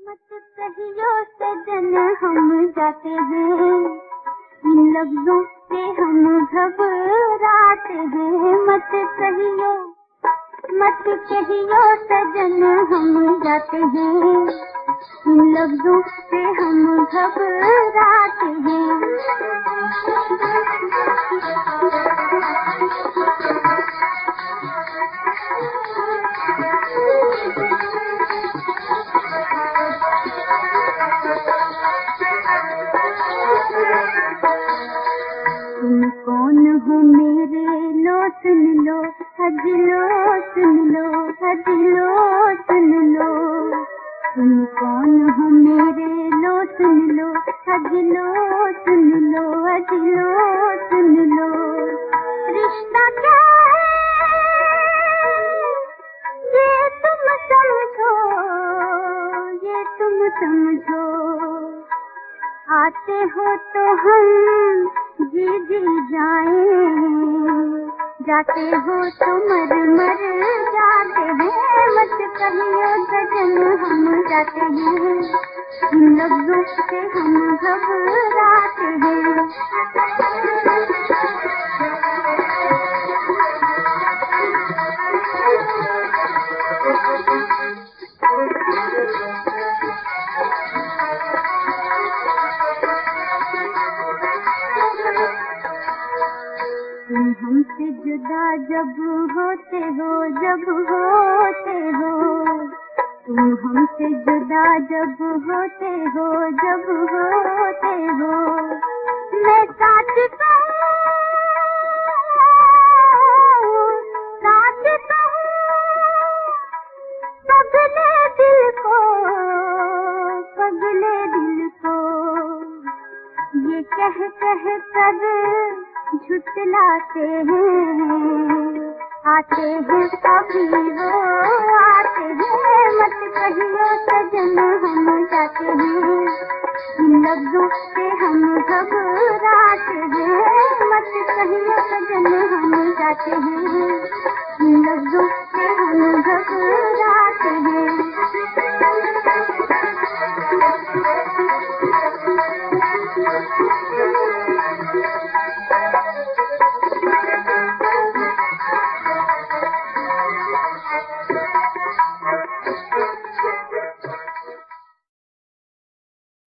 मत कहियो सजन हम जाते हैं, इन लफ्जों से हम घबराते हैं। मत कहियो सजन हम जाते हैं, इन लफ्जों से हम घबराते हैं। तुम कौन हो मेरे लो सुन लो, हजलो सुन लो, हजलो सुन लो। तुम कौन हो मेरे लो सुन लो, हजलो सुन लो, हजलो सुन लो। रिश्ता क्या है ये तुम समझो, ये तुम समझो। आते हो तो हम जी जाएं, जाते हो तो मर जाते हैं। मत कहियो सजन हम जाते हैं, इन लफ्जों से हम घबराते हैं। तुम हमसे जुदा जब होते हो, जब होते हो। तुम हमसे जुदा जब होते हो, जब होते हो। मैं साथ कहूँ, साथ कहूँ पगले दिल को, पगले दिल को। ये कह कर झुठलाते हैं, आते हैं कभी वो आते हैं। मत कहियो सजन हम जाते हैं, इन लफ्जों से हम घबराते हैं। मत कहियो सजन हम जाते हैं।